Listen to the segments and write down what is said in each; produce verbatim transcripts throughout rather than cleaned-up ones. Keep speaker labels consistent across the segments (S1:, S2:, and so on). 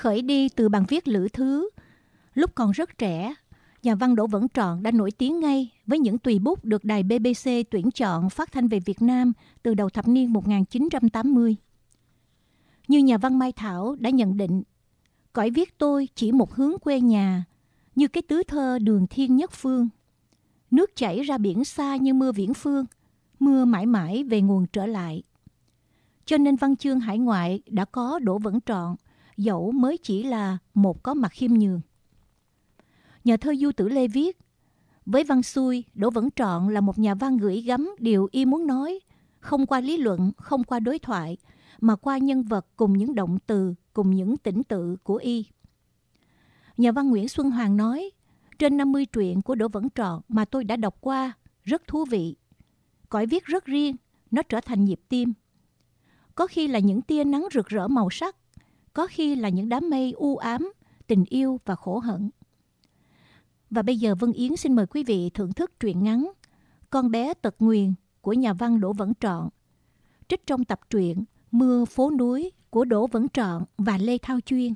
S1: Khởi đi từ bằng viết lữ thứ, lúc còn rất trẻ, nhà văn Đỗ Vẩn Trọn đã nổi tiếng ngay với những tùy bút được đài bê bê xê tuyển chọn phát thanh về Việt Nam từ đầu thập niên một nghìn chín trăm tám mươi. Như nhà văn Mai Thảo đã nhận định, cõi viết tôi chỉ một hướng quê nhà, như cái tứ thơ đường thiên nhất phương. Nước chảy ra biển xa như mưa viễn phương, mưa mãi mãi về nguồn trở lại. Cho nên văn chương hải ngoại đã có Đỗ Vẩn Trọn, dẫu mới chỉ là một có mặt khiêm nhường. Nhà thơ Du Tử Lê viết, với văn xuôi, Đỗ Vẩn Trọn là một nhà văn gửi gắm điều y muốn nói, không qua lý luận, không qua đối thoại, mà qua nhân vật cùng những động từ, cùng những tĩnh tự của y. Nhà văn Nguyễn Xuân Hoàng nói, trên năm mươi truyện của Đỗ Vẩn Trọn mà tôi đã đọc qua, rất thú vị. Cõi viết rất riêng, nó trở thành nhịp tim. Có khi là những tia nắng rực rỡ màu sắc, có khi là những đám mây u ám, tình yêu và khổ hận. Và bây giờ Vân Yến xin mời quý vị thưởng thức truyện ngắn Con bé tật nguyền của nhà văn Đỗ Vẩn Trọn, trích trong tập truyện Mưa phố núi của Đỗ Vẩn Trọn và Lê Thao Chuyên.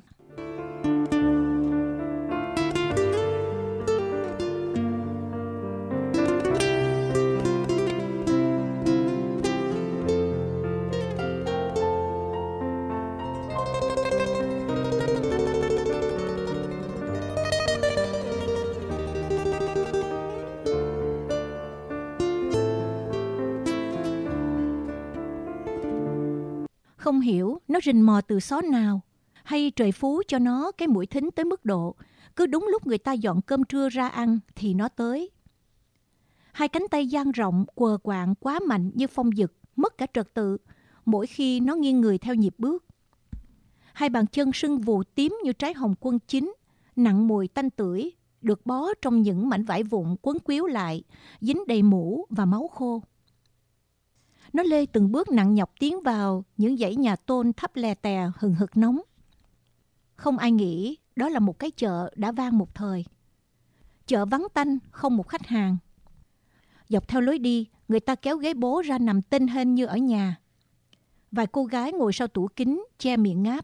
S1: Không hiểu nó rình mò từ xó nào, hay trời phú cho nó cái mũi thính tới mức độ cứ đúng lúc người ta dọn cơm trưa ra ăn thì nó tới. Hai cánh tay dang rộng quờ quạng quá mạnh như phong dực, mất cả trật tự mỗi khi nó nghiêng người theo nhịp bước. Hai bàn chân sưng vù tím như trái hồng quân chín, nặng mùi tanh tưởi, được bó trong những mảnh vải vụn quấn quýu lại, dính đầy mũ và máu khô. Nó lê từng bước nặng nhọc tiến vào những dãy nhà tôn thấp lè tè hừng hực nóng. Không ai nghĩ đó là một cái chợ đã vang một thời. Chợ vắng tanh, không một khách hàng. Dọc theo lối đi, người ta kéo ghế bố ra nằm tênh hênh như ở nhà. Vài cô gái ngồi sau tủ kính, che miệng ngáp.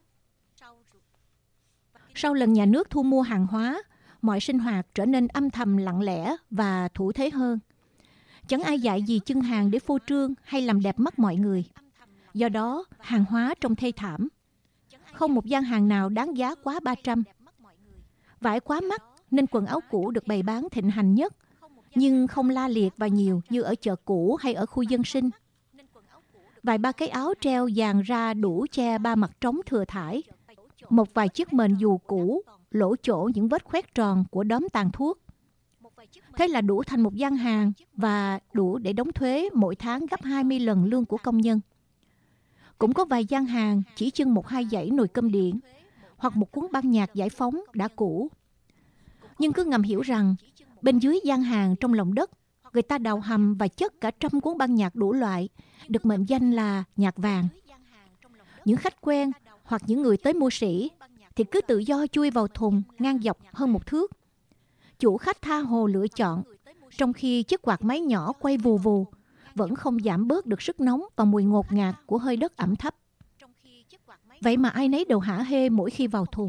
S1: Sau lần nhà nước thu mua hàng hóa, mọi sinh hoạt trở nên âm thầm lặng lẽ và thủ thế hơn. Chẳng ai dạy gì trưng hàng để phô trương hay làm đẹp mắt mọi người. Do đó, hàng hóa trông thê thảm. Không một gian hàng nào đáng giá quá ba trăm. Vải quá mắc nên quần áo cũ được bày bán thịnh hành nhất, nhưng không la liệt và nhiều như ở chợ cũ hay ở khu dân sinh. Vài ba cái áo treo dàn ra đủ che ba mặt trống thừa thải. Một vài chiếc mền dù cũ, lỗ chỗ những vết khoét tròn của đốm tàn thuốc. Thế là đủ thành một gian hàng và đủ để đóng thuế mỗi tháng gấp hai mươi lần lương của công nhân. Cũng có vài gian hàng chỉ trưng một hai dãy nồi cơm điện hoặc một cuốn băng nhạc giải phóng đã cũ. Nhưng cứ ngầm hiểu rằng bên dưới gian hàng trong lòng đất, người ta đào hầm và chất cả trăm cuốn băng nhạc đủ loại, được mệnh danh là nhạc vàng. Những khách quen hoặc những người tới mua sỉ thì cứ tự do chui vào thùng ngang dọc hơn một thước. Chủ khách tha hồ lựa chọn, trong khi chiếc quạt máy nhỏ quay vù vù, vẫn không giảm bớt được sức nóng và mùi ngột ngạt của hơi đất ẩm thấp. Vậy mà ai nấy đều hả hê mỗi khi vào thùng.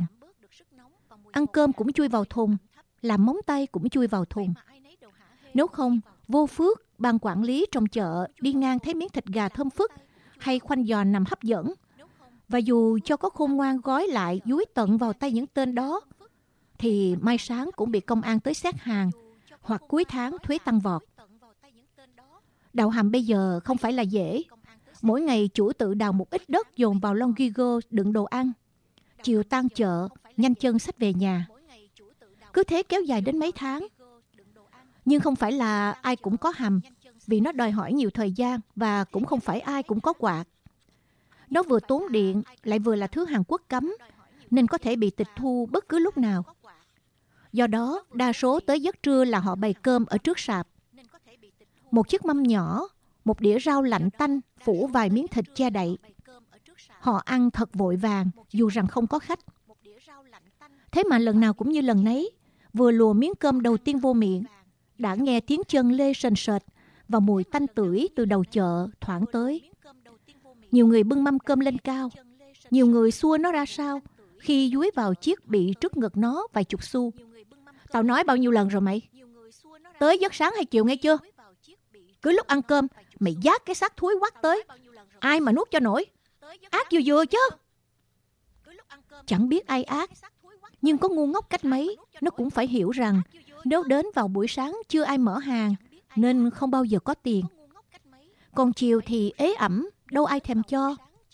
S1: Ăn cơm cũng chui vào thùng, làm móng tay cũng chui vào thùng. Nếu không, vô phước, ban quản lý trong chợ đi ngang thấy miếng thịt gà thơm phức hay khoanh giò nằm hấp dẫn, và dù cho có khôn ngoan gói lại dúi tận vào tay những tên đó, thì mai sáng cũng bị công an tới xét hàng, hoặc cuối tháng thuế tăng vọt. Đào hầm bây giờ không phải là dễ. Mỗi ngày chủ tự đào một ít đất dồn vào lon Gigo đựng đồ ăn. Chiều tan chợ, nhanh chân xách về nhà. Cứ thế kéo dài đến mấy tháng. Nhưng không phải là ai cũng có hầm, vì nó đòi hỏi nhiều thời gian và cũng không phải ai cũng có quạt. Nó vừa tốn điện, lại vừa là thứ Hàn Quốc cấm, nên có thể bị tịch thu bất cứ lúc nào. Do đó, đa số tới giấc trưa là họ bày cơm ở trước sạp. Một chiếc mâm nhỏ, một đĩa rau lạnh tanh, phủ vài miếng thịt che đậy. Họ ăn thật vội vàng, dù rằng không có khách. Thế mà lần nào cũng như lần nấy, vừa lùa miếng cơm đầu tiên vô miệng, đã nghe tiếng chân lê sền sệt và mùi tanh tưởi từ đầu chợ thoảng tới. Nhiều người bưng mâm cơm lên cao, nhiều người xua nó ra sau, khi dúi vào chiếc bị trước ngực nó vài chục xu. Tao nói bao nhiêu lần rồi mày? Tới giấc sáng hay chiều nghe chưa? Cứ lúc ăn cơm, mày vác cái xác thúi quắc tới. Ai mà nuốt cho nổi? Ác vừa vừa chứ. Chẳng biết ai ác, nhưng có ngu ngốc cách mấy, nó cũng phải hiểu rằng nếu đến vào buổi sáng chưa ai mở hàng, nên không bao giờ có tiền. Còn chiều thì ế ẩm, đâu ai thèm cho.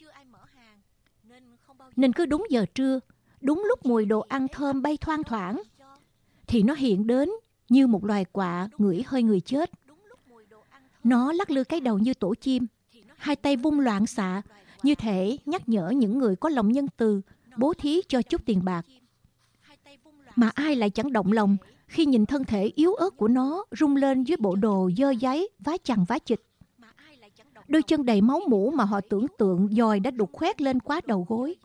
S1: Nên cứ đúng giờ trưa, đúng lúc mùi đồ ăn thơm bay thoang thoảng, thì nó hiện đến như một loài quạ ngửi hơi người chết. Nó lắc lư cái đầu như tổ chim, hai tay vung loạn xạ, như thể nhắc nhở những người có lòng nhân từ bố thí cho chút tiền bạc. Mà ai lại chẳng động lòng khi nhìn thân thể yếu ớt của nó rung lên dưới bộ đồ dơ dáy, vá chằng vá chịch. Đôi chân đầy máu mủ mà họ tưởng tượng dòi đã đục khoét lên quá đầu gối.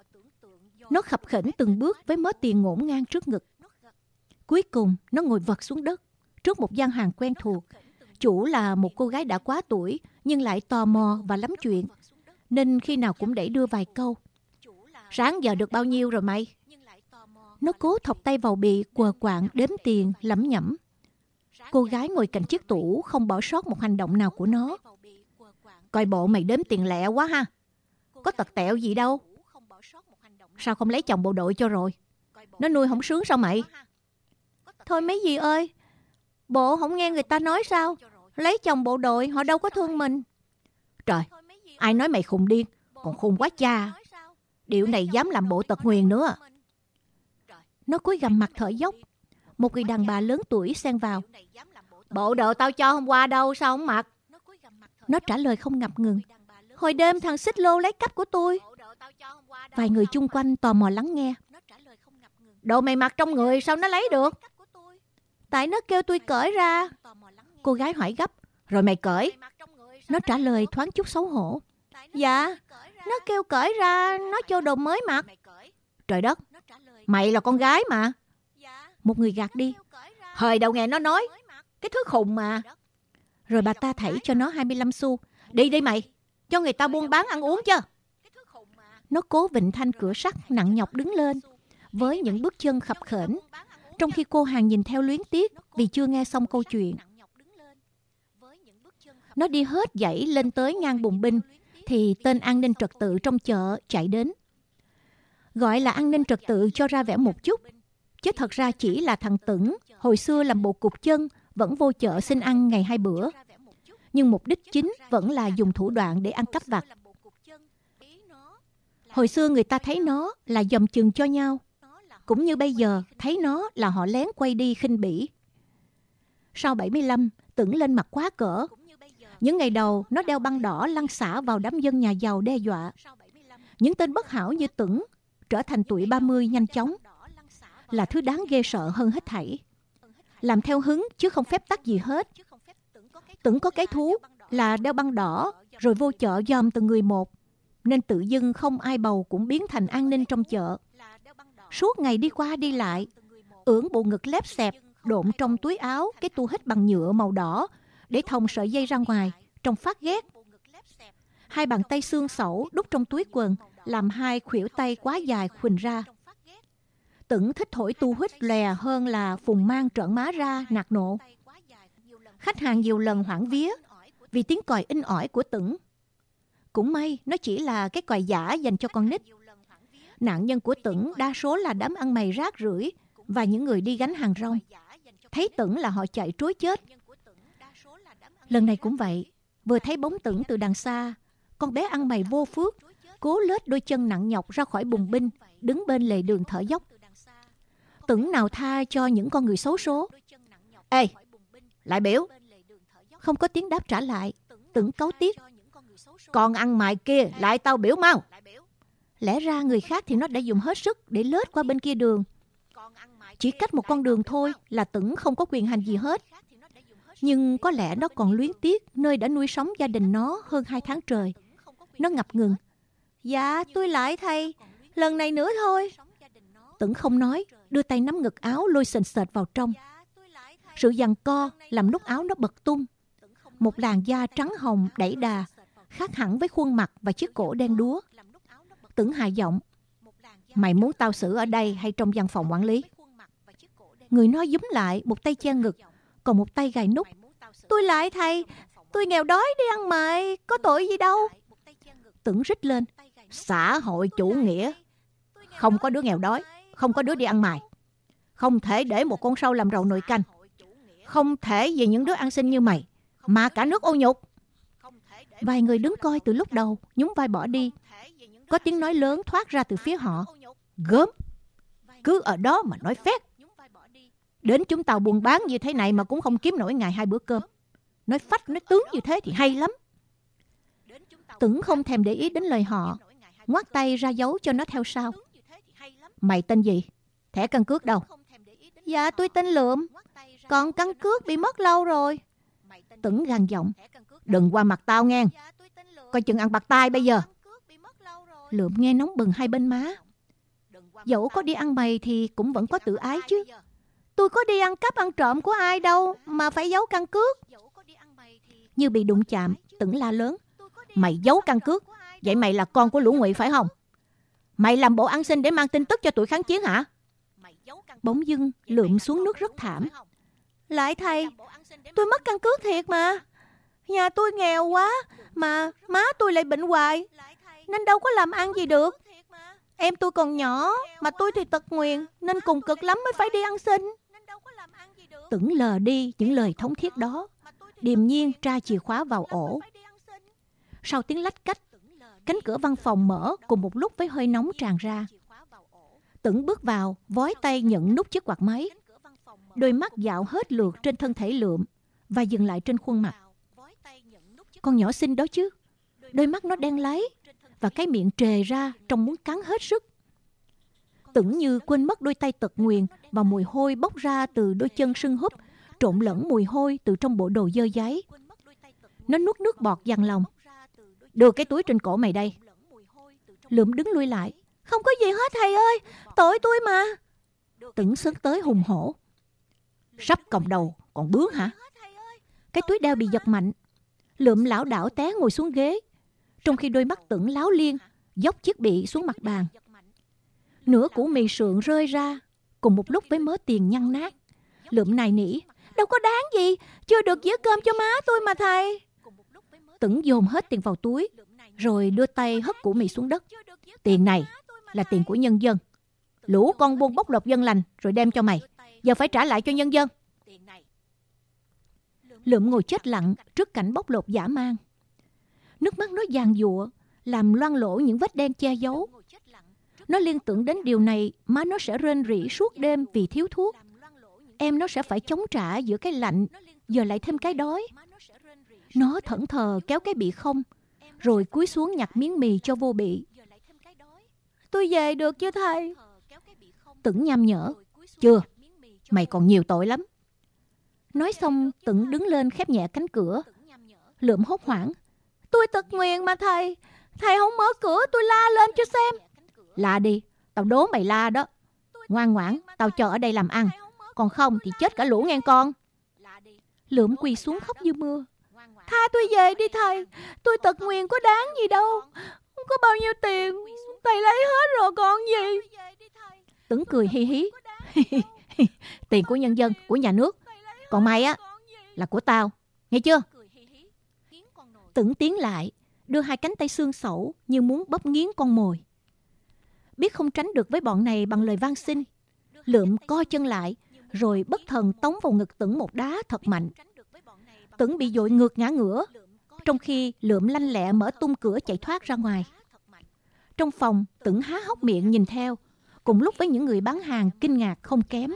S1: Nó khập khểnh từng bước với mớ tiền ngổn ngang trước ngực. Cuối cùng nó ngồi vật xuống đất trước một gian hàng quen thuộc. Chủ là một cô gái đã quá tuổi nhưng lại tò mò và lắm chuyện, nên khi nào cũng đẩy đưa vài câu. Sáng giờ được bao nhiêu rồi mày? Nó cố thọc tay vào bì quờ quạng đếm tiền lẩm nhẩm. Cô gái ngồi cạnh chiếc tủ không bỏ sót một hành động nào của nó. Coi bộ mày đếm tiền lẹ quá ha. Có tật tẹo gì đâu. Sao không lấy chồng bộ đội cho rồi? Nó nuôi không sướng sao mày? Thôi mấy dì ơi, bộ không nghe người ta nói sao? Lấy chồng bộ đội họ đâu có thương mình. Trời, ai nói mày khùng điên? Còn khùng quá cha. Điệu này dám làm bộ tật nguyền nữa. Nó cúi gằm mặt thở dốc. Một người đàn bà lớn tuổi xen vào. Bộ đồ tao cho hôm qua đâu, sao không mặc? Nó trả lời không ngập ngừng. Hồi đêm thằng xích lô lấy cắp của tôi. Vài người chung quanh tò mò lắng nghe. Đồ mày mặc trong người sao nó lấy được? Tại nó kêu tôi cởi ra. Cô gái hỏi gấp. Rồi mày cởi? Nó trả lời thoáng chút xấu hổ. Dạ, nó kêu cởi ra, nó cho đồ mới mặc. Trời đất, mày là con gái mà. Một người gạt đi. Hời đâu nghe nó nói. Cái thứ khùng mà. Rồi bà ta thảy cho nó hai mươi lăm xu. Đi đi mày, cho người ta buôn bán ăn uống chứ. Nó cố vịn thanh cửa sắt nặng nhọc đứng lên, với những bước chân khập khểnh, trong khi cô hàng nhìn theo luyến tiếc vì chưa nghe xong câu chuyện. Nó đi hết dãy lên tới ngang bùng binh, thì tên an ninh trật tự trong chợ chạy đến. Gọi là an ninh trật tự cho ra vẻ một chút, chứ thật ra chỉ là thằng Tửng, hồi xưa làm bộ cục chân, vẫn vô chợ xin ăn ngày hai bữa. Nhưng mục đích chính vẫn là dùng thủ đoạn để ăn cắp vặt. Hồi xưa người ta thấy nó là dòm chừng cho nhau, cũng như bây giờ thấy nó là họ lén quay đi khinh bỉ. Sau bảy mươi lăm, Tửng lên mặt quá cỡ. Những ngày đầu, nó đeo băng đỏ lăn xả vào đám dân nhà giàu đe dọa. Những tên bất hảo như Tửng trở thành tuổi ba mươi nhanh chóng, là thứ đáng ghê sợ hơn hết thảy. Làm theo hứng chứ không phép tắc gì hết. Tửng có cái thú là đeo băng đỏ rồi vô chợ dòm từng người một, nên tự dưng không ai bầu cũng biến thành an ninh trong chợ. Suốt ngày đi qua đi lại, ưỡn bộ ngực lép xẹp, độn trong túi áo cái tu hít bằng nhựa màu đỏ để thòng sợi dây ra ngoài, trông phát ghét. Hai bàn tay xương xẩu đút trong túi quần làm hai khuỷu tay quá dài khuỳnh ra. Tửng thích thổi tu hít lè hơn là phùng mang trợn má ra nạt nộ. Khách hàng nhiều lần hoảng vía vì tiếng còi inh ỏi của Tửng. Cũng may nó chỉ là cái còi giả dành cho con nít. Nạn nhân của Tửng đa số là đám ăn mày rác rưởi và những người đi gánh hàng rong. Thấy Tửng là họ chạy trối chết. Lần này cũng vậy. Vừa thấy bóng Tửng từ đằng xa, con bé ăn mày vô phước cố lết đôi chân nặng nhọc ra khỏi bùng binh, đứng bên lề đường thở dốc. Tửng nào tha cho những con người xấu số. Ê, lại biểu. Không có tiếng đáp trả lại. Tửng cáu tiếc. Con ăn mày kia, lại tao biểu mau. Lẽ ra người khác thì nó đã dùng hết sức để lết qua bên kia đường. Chỉ cách một con đường thôi là Tửng không có quyền hành gì hết. Nhưng có lẽ nó còn luyến tiếc nơi đã nuôi sống gia đình nó hơn hai tháng trời. Nó ngập ngừng. Dạ, tôi lại thầy. Lần này nữa thôi. Tửng không nói, đưa tay nắm ngực áo lôi sền sệt vào trong. Sự giằng co làm nút áo nó bật tung. Một làn da trắng hồng đẩy đà, khác hẳn với khuôn mặt và chiếc cổ đen đúa. Tửng hạ giọng. Mày muốn tao xử ở đây hay trong văn phòng quản lý? Người nói giúm lại, một tay che ngực, còn một tay gài nút. Tôi lại thầy, tôi nghèo đói đi ăn mày, có tội gì đâu. Tưởng rít lên, xã hội chủ nghĩa. Không có đứa nghèo đói, không có đứa đi ăn mày. Không thể để một con sâu làm rầu nồi canh. Không thể vì những đứa ăn xin như mày mà cả nước ô nhục. Vài người đứng coi từ lúc đầu nhún vai bỏ đi. Có tiếng nói lớn thoát ra từ phía họ. Gớm, cứ ở đó mà nói phét. Đến chúng tao buôn bán như thế này mà cũng không kiếm nổi ngày hai bữa cơm. Nói phách, nói tướng như thế thì hay lắm. Tưởng không thèm để ý đến lời họ, ngoắt tay ra dấu cho nó theo sau. Mày tên gì? Thẻ căn cước đâu? Dạ tôi tên Lượm. Còn căn cước bị mất lâu rồi. Tưởng gằn giọng. Đừng qua mặt tao nghe. Coi chừng ăn bạc tai bây giờ. Lượm nghe nóng bừng hai bên má. Dẫu có đi ăn mày thì cũng vẫn có tự ái chứ. Tôi có đi ăn cắp ăn trộm của ai đâu mà phải giấu căn cước. Như bị đụng chạm, Tưởng la lớn. Mày giấu căn cước, vậy mày là con của Lũ Ngụy phải không? Mày làm bộ ăn xin để mang tin tức cho tụi kháng chiến hả? Bỗng dưng Lượm xuống nước rất thảm. Lại thầy, tôi mất căn cước thiệt mà. Nhà tôi nghèo quá, mà má tôi lại bệnh hoài, nên đâu có làm ăn gì được. Em tôi còn nhỏ, mà tôi thì tật nguyền, nên cùng cực lắm mới phải đi ăn xin. Tưởng lờ đi những lời thống thiết đó, điềm nhiên tra chìa khóa vào ổ. Sau tiếng lách cách, cánh cửa văn phòng mở cùng một lúc với hơi nóng tràn ra. Tưởng bước vào, vói tay nhận nút chiếc quạt máy. Đôi mắt dạo hết lượt trên thân thể Lượm và dừng lại trên khuôn mặt. Con nhỏ xinh đó chứ. Đôi mắt nó đen láy và cái miệng trề ra trông muốn cắn hết sức. Tưởng như quên mất đôi tay tật nguyền và mùi hôi bốc ra từ đôi chân sưng húp, trộn lẫn mùi hôi từ trong bộ đồ dơ dáy. Nó nuốt nước bọt dằn lòng. Đưa cái túi trên cổ mày đây. Lượm đứng lui lại. Không có gì hết thầy ơi, tội tôi mà. Tưởng sấn tới hùng hổ. Sắp còng đầu còn bướng hả? Cái túi đeo bị giật mạnh. Lượm lảo đảo té ngồi xuống ghế, trong khi đôi mắt Tưởng láo liên, dốc chiếc bị xuống mặt bàn. Nửa củ mì sườn rơi ra, cùng một lúc với mớ tiền nhăn nát. Lượm nài nỉ. Đâu có đáng gì, chưa được dĩa cơm cho má tôi mà thầy. Tưởng dồn hết tiền vào túi, rồi đưa tay hất củ mì xuống đất. Tiền này là tiền của nhân dân. Lũ con buôn bóc lột dân lành rồi đem cho mày. Giờ phải trả lại cho nhân dân. Lượm ngồi chết lặng trước cảnh bóc lột dã man. Nước mắt nó giàn giụa, làm loang lổ những vết đen che giấu. Nó liên tưởng đến điều này, má nó sẽ rên rỉ suốt đêm vì thiếu thuốc. Em nó sẽ phải chống trả giữa cái lạnh, giờ lại thêm cái đói. Nó thẫn thờ kéo cái bị không, rồi cúi xuống nhặt miếng mì cho vô bị. Tôi về được chưa thầy? Tưởng nham nhở. Chưa, mày còn nhiều tội lắm. Nói xong, Tưởng đứng lên khép nhẹ cánh cửa. Lượm hốt hoảng. Tôi tật nguyền mà thầy. Thầy không mở cửa, tôi la lên cho xem. La đi, tao đố mày la đó. Ngoan ngoãn, tao chờ ở đây làm ăn. Còn không thì chết cả lũ nghe con. Lượm quỳ xuống khóc như mưa. Tha tôi về đi thầy. Tôi tật nguyền có đáng gì đâu. Không có bao nhiêu tiền, thầy lấy hết rồi còn gì. Tưởng cười hi hí. Tiền của nhân dân, của nhà nước. Còn mày á, là của tao. Nghe chưa? Tưởng tiến lại, đưa hai cánh tay xương sẩu như muốn bóp nghiến con mồi. Biết không tránh được với bọn này bằng lời van xin, Lượm co chân lại, rồi bất thần tống vào ngực Tưởng một đá thật mạnh. Tưởng bị dội ngược ngã ngửa, trong khi Lượm lanh lẹ mở tung cửa chạy thoát ra ngoài. Trong phòng, Tưởng há hốc miệng nhìn theo, cùng lúc với những người bán hàng kinh ngạc không kém.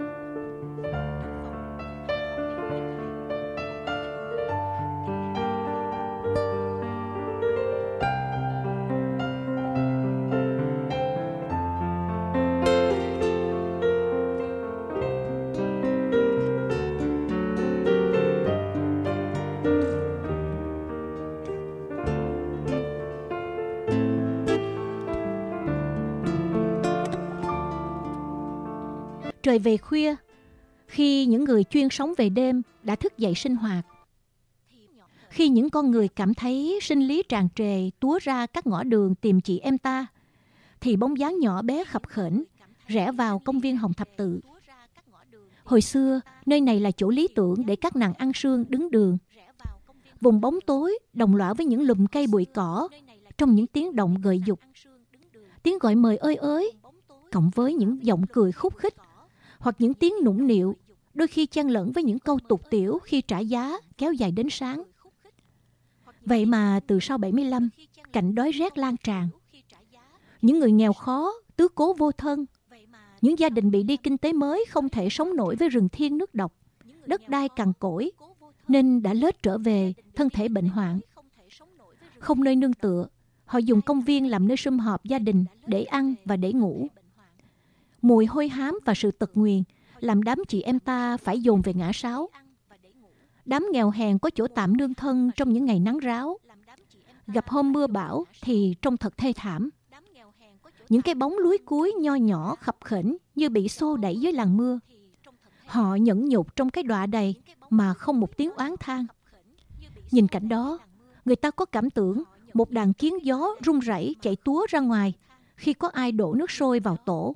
S1: Trời về khuya, khi những người chuyên sống về đêm đã thức dậy sinh hoạt, khi những con người cảm thấy sinh lý tràn trề túa ra các ngõ đường tìm chị em ta, thì bóng dáng nhỏ bé khập khểnh rẽ vào công viên Hồng Thập Tự. Hồi xưa, nơi này là chỗ lý tưởng để các nàng ăn sương đứng đường. Vùng bóng tối đồng lõa với những lùm cây bụi cỏ trong những tiếng động gợi dục. Tiếng gọi mời ơi ới, cộng với những giọng cười khúc khích, hoặc những tiếng nũng nịu, đôi khi chen lẫn với những câu tục tiểu khi trả giá kéo dài đến sáng. Vậy mà từ sau bảy mươi lăm, cảnh đói rét lan tràn. Những người nghèo khó, tứ cố vô thân, những gia đình bị đi kinh tế mới không thể sống nổi với rừng thiên nước độc, đất đai cằn cỗi, nên đã lết trở về thân thể bệnh hoạn. Không nơi nương tựa, họ dùng công viên làm nơi sum họp gia đình để ăn và để ngủ. Mùi hôi hám và sự tật nguyền làm đám chị em ta phải dồn về ngã sáu. Đám nghèo hèn có chỗ tạm nương thân trong những ngày nắng ráo. Gặp hôm mưa bão thì trông thật thê thảm. Những cái bóng lúi cuối nho nhỏ khập khểnh như bị xô đẩy dưới làn mưa. Họ nhẫn nhục trong cái đọa đầy mà không một tiếng oán than. Nhìn cảnh đó, người ta có cảm tưởng một đàn kiến gió rung rẩy chạy túa ra ngoài khi có ai đổ nước sôi vào tổ.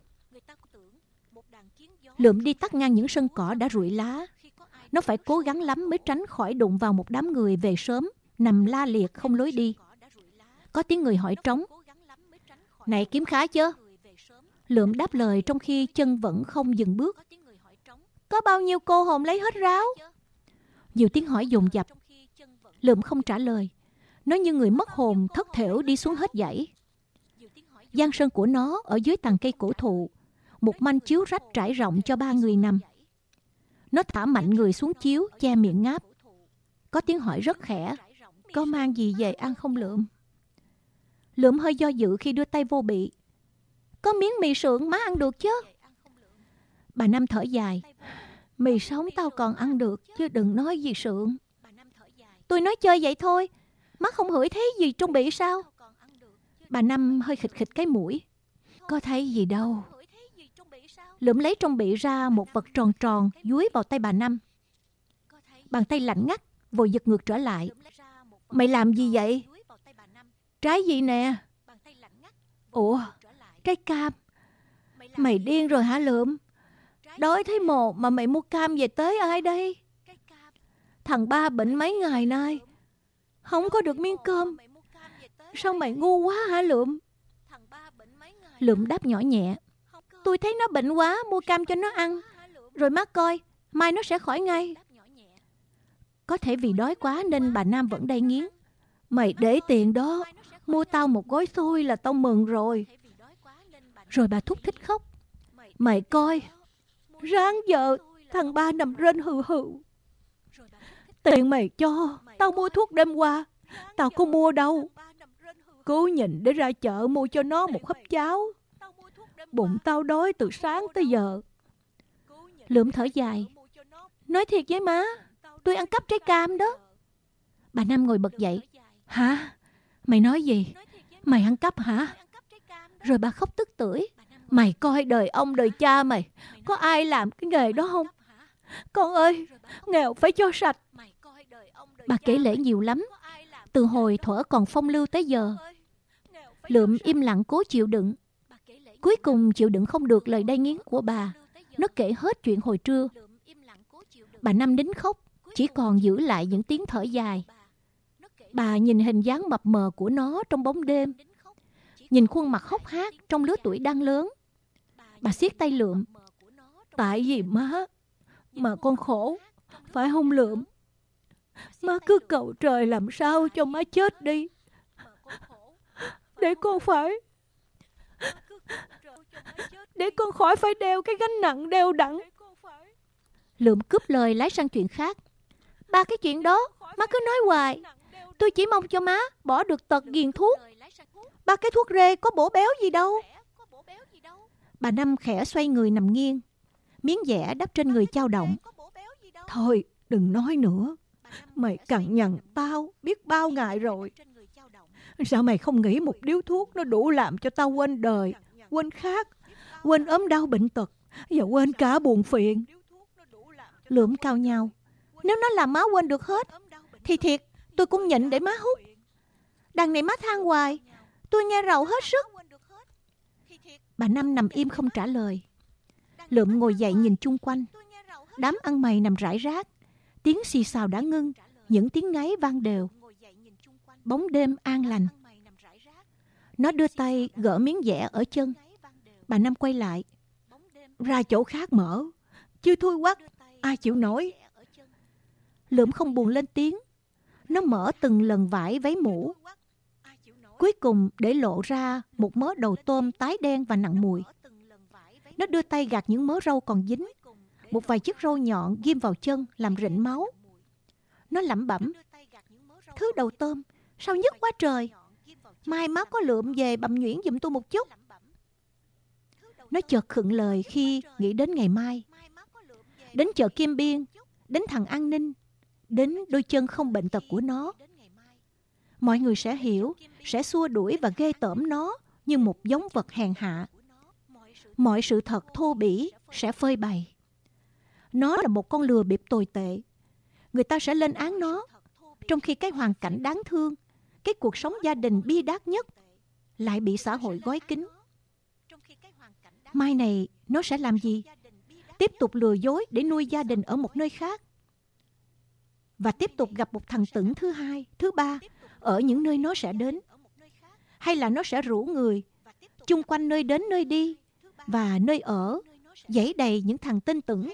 S1: Lượm đi tắt ngang những sân cỏ đã rụi lá. Nó phải cố gắng lắm mới tránh khỏi đụng vào một đám người về sớm, nằm la liệt không lối đi. Có tiếng người hỏi trống: "Này, kiếm khá chưa?" Lượm đáp lời trong khi chân vẫn không dừng bước: "Có bao nhiêu cô hồn lấy hết ráo?" Nhiều tiếng hỏi dồn dập. Lượm không trả lời. Nó như người mất hồn thất thểu đi xuống hết dãy. Giang sơn của nó ở dưới tàn cây cổ thụ, một manh chiếu rách trải rộng cho ba người nằm. Nó thả mạnh người xuống chiếu, che miệng ngáp. Có tiếng hỏi rất khẽ: "Có mang gì về ăn không Lượm?" Lượm hơi do dự khi đưa tay vô bị. "Có miếng mì sườn má ăn được chứ?" Bà Năm thở dài: "Mì sống tao còn ăn được, chứ đừng nói gì sườn." "Tôi nói chơi vậy thôi, má không hửi thấy gì trong bị sao?" Bà Năm hơi khịt khịt cái mũi: "Có thấy gì đâu." Lượm lấy trong bị ra một vật tròn tròn dúi vào tay bà Năm. Bàn tay lạnh ngắt, vội giật ngược trở lại. "Mày làm gì vậy?" "Trái gì nè?" "Ủa, trái cam." "Mày điên rồi hả Lượm? Đói thấy mồ mà mày mua cam về tới ai đây?" "Thằng ba bệnh mấy ngày nay, không có được miếng cơm. Sao mày ngu quá hả Lượm?" Lượm đáp nhỏ nhẹ: "Tôi thấy nó bệnh quá, mua cam cho nó ăn. Rồi má coi, mai nó sẽ khỏi ngay." Có thể vì đói quá nên bà Nam vẫn đay nghiến: "Mày để tiền đó, mua tao một gói xôi là tao mừng rồi." Rồi bà thúc thích khóc: "Mày coi, ráng giờ thằng ba nằm rên hừ hừ. Tiền mày cho, tao mua thuốc đêm qua, tao có mua đâu. Cố nhịn để ra chợ mua cho nó một hấp cháo. Bụng tao đói từ sáng tới giờ." Lượm thở dài: "Nói thiệt với má, tôi ăn cắp trái cam đó." Bà Năm ngồi bật dậy: "Hả? Mày nói gì? Mày ăn cắp hả?" Rồi bà khóc tức tưởi: "Mày coi đời ông đời cha mày, có ai làm cái nghề đó không? Con ơi, nghèo phải cho sạch." Bà kể lể nhiều lắm, từ hồi thuở còn phong lưu tới giờ. Lượm im lặng cố chịu đựng. Cuối cùng chịu đựng không được lời đay nghiến của bà, nó kể hết chuyện hồi trưa. Bà Năm nín khóc, chỉ còn giữ lại những tiếng thở dài. Bà nhìn hình dáng mập mờ của nó trong bóng đêm, nhìn khuôn mặt hốc hác trong lứa tuổi đang lớn. Bà siết tay Lượm: "Tại vì má mà con khổ, phải không Lượm? Má cứ cầu trời làm sao cho má chết đi, để con phải để con khỏi phải đeo cái gánh nặng đeo đẳng." Lượm cướp lời lái sang chuyện khác: "Ba cái chuyện đó má cứ nói hoài. Tôi chỉ mong cho má bỏ được tật ghiền thuốc. Ba cái thuốc rê có bổ béo gì đâu." Bà Năm khẽ xoay người nằm nghiêng, miếng dẻ đắp trên người chao động: "Thôi đừng nói nữa. Mày cằn nhằn tao biết bao ngày rồi. Sao mày không nghĩ một điếu thuốc nó đủ làm cho tao quên đời, quên khác, quên ốm đau bệnh tật, và quên cả buồn phiền." Lượm cao nhau: "Nếu nó làm má quên được hết, thì thiệt tôi cũng nhịn để má hút. Đằng này má than hoài, tôi nghe rầu hết sức." Bà Năm nằm im không trả lời. Lượm ngồi dậy nhìn chung quanh. Đám ăn mày nằm rải rác. Tiếng xì xào đã ngưng, những tiếng ngáy vang đều. Bóng đêm an lành. Nó đưa tay gỡ miếng vẽ ở chân. Bà Năm quay lại. Ra chỗ khác mở. Chưa thui quắc, ai chịu nổi. Lượm không buồn lên tiếng. Nó mở từng lần vải váy mũ. Cuối cùng để lộ ra một mớ đầu tôm tái đen và nặng mùi. Nó đưa tay gạt những mớ râu còn dính. Một vài chiếc râu nhọn ghim vào chân làm rịn máu. Nó lẩm bẩm. Thứ đầu tôm, sao nhức quá trời. Mai má có lượm về bầm nhuyễn giùm tôi một chút. Nó chợt khựng lời khi nghĩ đến ngày mai. Đến chợ Kim Biên, đến thằng an ninh, đến đôi chân không bệnh tật của nó. Mọi người sẽ hiểu, sẽ xua đuổi và ghê tởm nó như một giống vật hèn hạ. Mọi sự thật thô bỉ sẽ phơi bày. Nó là một con lừa bịp tồi tệ. Người ta sẽ lên án nó, trong khi cái hoàn cảnh đáng thương, cái cuộc sống gia đình bi đát nhất lại bị xã hội gói kín. Mai này nó sẽ làm gì? Tiếp tục lừa dối để nuôi gia đình ở một nơi khác. Và tiếp tục gặp một thằng Tửng thứ hai, thứ ba ở những nơi nó sẽ đến. Hay là nó sẽ rủ người chung quanh nơi đến nơi đi và nơi ở dãy đầy những thằng tên Tửng.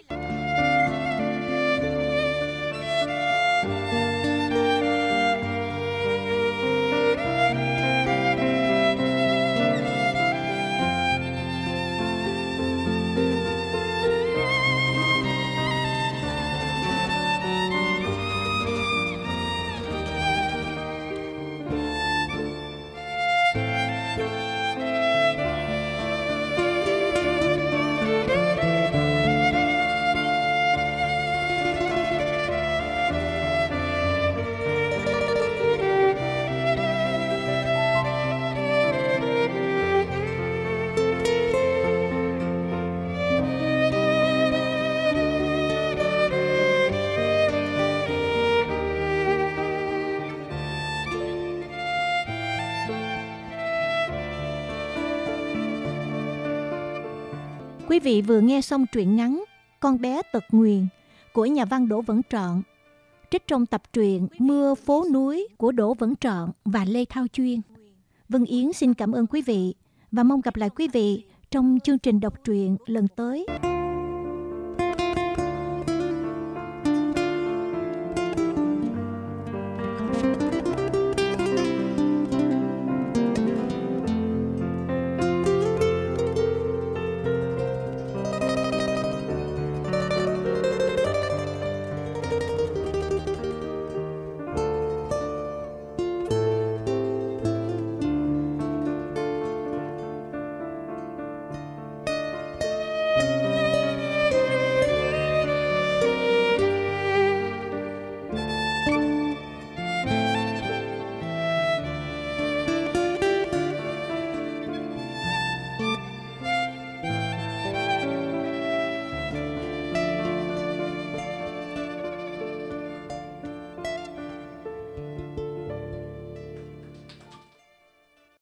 S1: Quý vị vừa nghe xong truyện ngắn Con bé tật nguyền của nhà văn Đỗ Vẩn Trọn, trích trong tập truyện Mưa phố núi của Đỗ Vẩn Trọn và Lê Thao Chuyên. Vân Yến xin cảm ơn quý vị và mong gặp lại quý vị trong chương trình đọc truyện lần tới.